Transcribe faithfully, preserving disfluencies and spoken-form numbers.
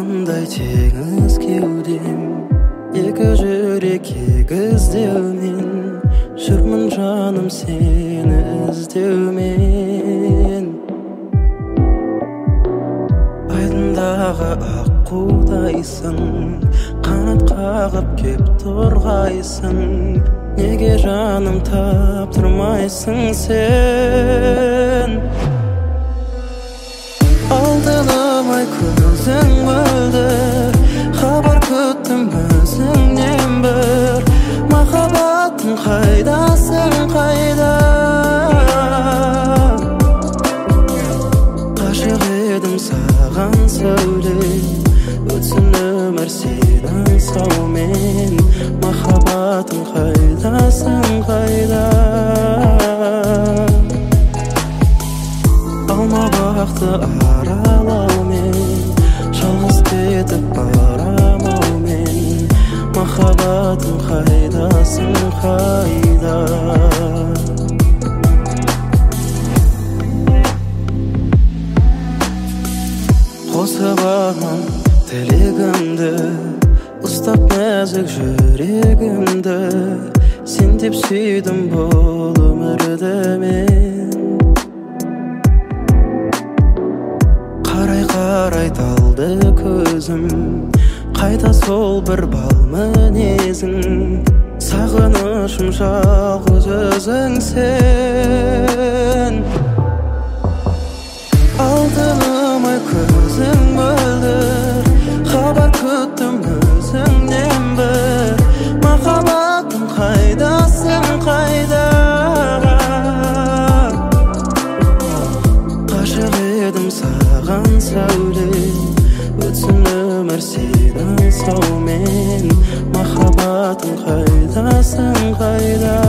Алтындай теңіз кеудем, екі жүрек егіздеумен, жүрмін жаным сені іздеумен. Айдындағы аққудайсың, қанат қағып кеп торғайсың, неге жаным таптырмайсың сен? Алтыным-ай көзің мөлдір, хабар күттім өзіңнен бір. Махаббатым қайдасың, қайда? Ғашық едім саған сәуле, өтсін өмір сенің саумен. Махаббатым қайдасың, қайда? Алмабақты аралаумен, жалғыз кетіп барамаумен. Махаббатым қайдасың, қайда? Қосып алам тілегімді, ұстап нәзік жүрегімді. Сен деп сүйдім бұл өмірді мен. Қарай-қарай талды көзім, қайта сол бір бал мінезің. Сағынышым жалғыз өзің сен. Алтыным-ай көзің мөлдір, хабар күттім өзіңнен бір. Махаббатым қайдасың, қайда? Ғашық едім саған сәуле, өтсін өмір сенің саумен. Махаббатым қайдасың, қайда?